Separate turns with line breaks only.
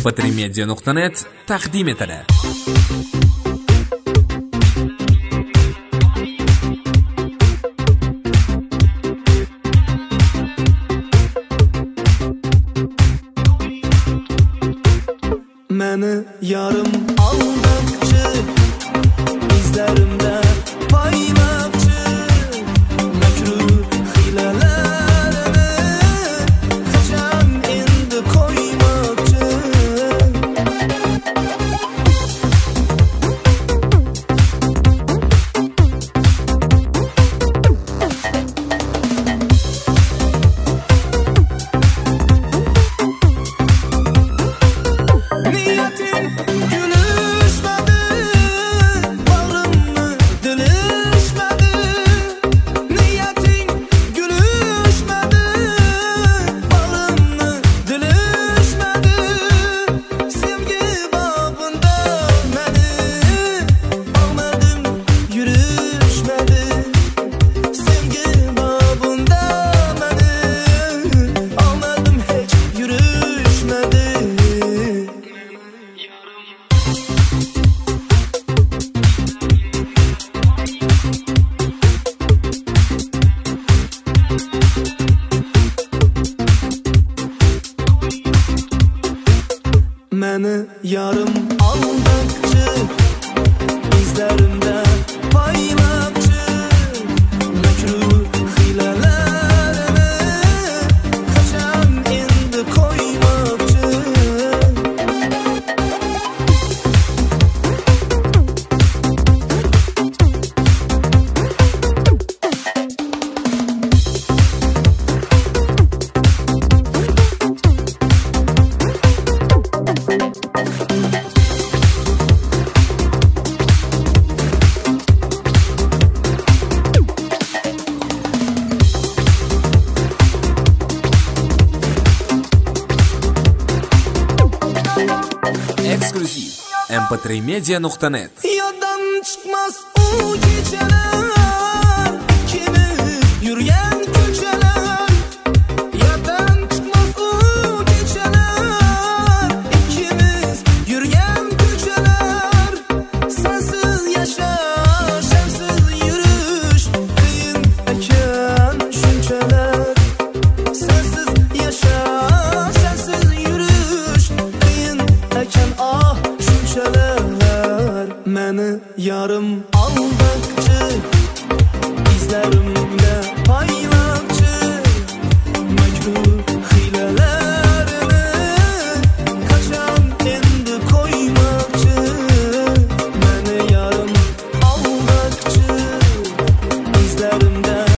mp3media.net taqdim etadi.
Meni yarım almakçı, izlerimde paymakçı, mekruh hilelerini kaçan indi koymakçı. Niyetim gülüşmedi, bağrımı dilişmedi. Niyetin gülüşmedi, bağrımı dilişmedi. Sevgi babında beni almadım, yürüşmedi. Sevgi babında beni almadım, hiç yürüşmedi. Meni yarım almakçı, izlerimde paymakçı, mekruh hilelerini kaçan indi koymakçı.
Ekskluziv mp3media.net.
Yoddan çıkmaz o geceler, ikimiz yürüyen köşeler. Yoddan çıkmaz o geceler, ikimiz yürüyen köşeler. Sensiz yaşar, sensiz yürüş, kıyın eken şunçeler. Sensiz yaşar, sensiz yürüş, kıyın eken ah şunçeler. Meni yarım almakçı,